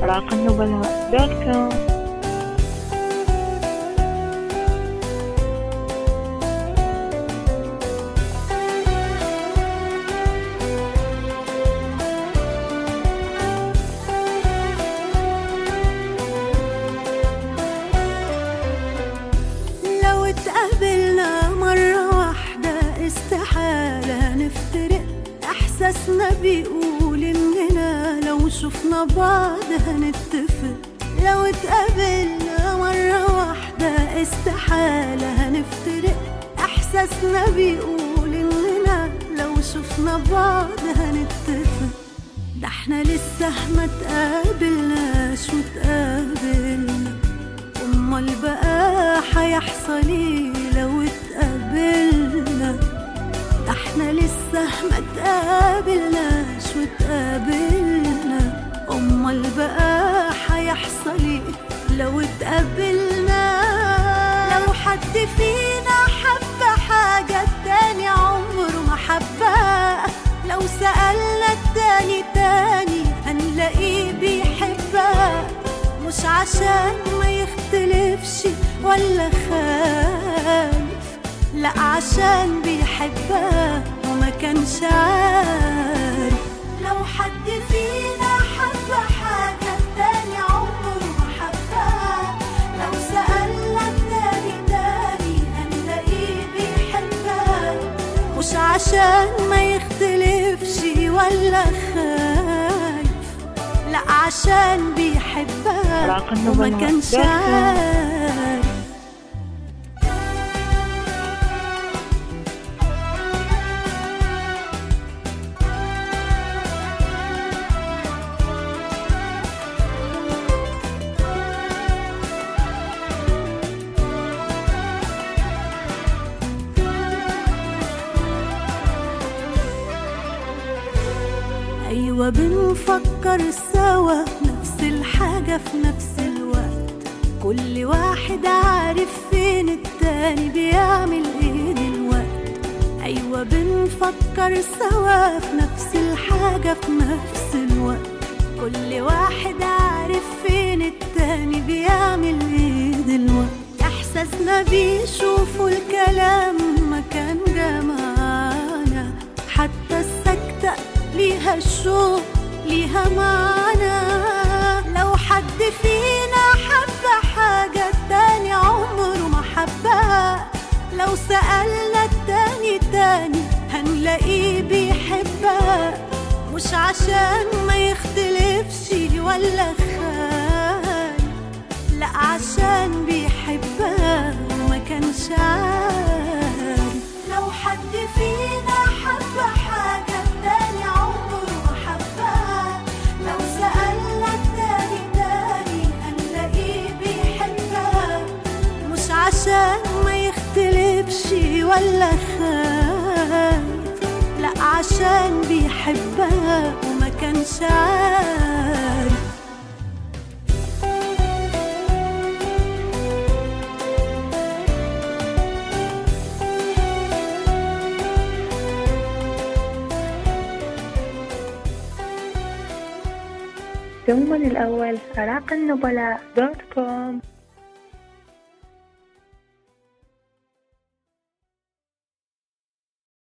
راقنبلاء.com. لو اتقابلنا مرة واحدة استحالة نفترق، احساسنا بيقول اننا لو شفنا بعض هنتفق. لو اتقابلنا مرة واحدة استحالة هنفترق، احساسنا بيقول اننا لو شفنا بعض هنتفق. ده احنا لسه ما تقابلناش وتقابلنا، امال بقى هيحصل ايه لو اتقابلنا؟ ده احنا لسه ما تقابلناش وتقابلنا، امال بقى هيحصل ايه لو اتقابلنا؟ لو حد فينا حب حاجة التاني عمره ما حبها، لو سألنا التاني تاني هنلاقيه بيحبها، مش عشان ما يختلفش ولا خالف، لا عشان بيحبها وما كانش عارف. لو حد فينا حب حاجة التاني عمره ما حبها، لو سألنا التاني تاني هنلاقيه بيحبها، مش عشان ما يختلفش ولا خايف، لا عشان بيحبها وما كانش عارف. أيوة بنفكر سوا نفس الحاجة في نفس الوقت، كل واحد عارف فين التاني بيعمل ايه دلوقت. أيوة بنفكر سوا في نفس الحاجة في نفس الوقت، كل واحد عارف فين التاني بيعمل ايه دلوقت. إحساسنا بيشوفوا الكلام ما كان جمعنا، حتى السكتة ليها الشوق ليها معنى. لو حد فينا حب حاجة التاني عمره ما حبها، لو سألنا التاني تاني هنلاقيه بيحبها، مش عشان ما يختلفش ولا خايف، لا عشان بيحبها وما كانش عارف. لو حد فينا حب حاجة التاني عمره ما حبها، لو سألنا التاني تاني هنلاقيه بيحبها، مش عشان ما يختلفش ولا خايف، لا عشان بيحبها وما كانش عارف. ثم الأول راقنبلاء.com.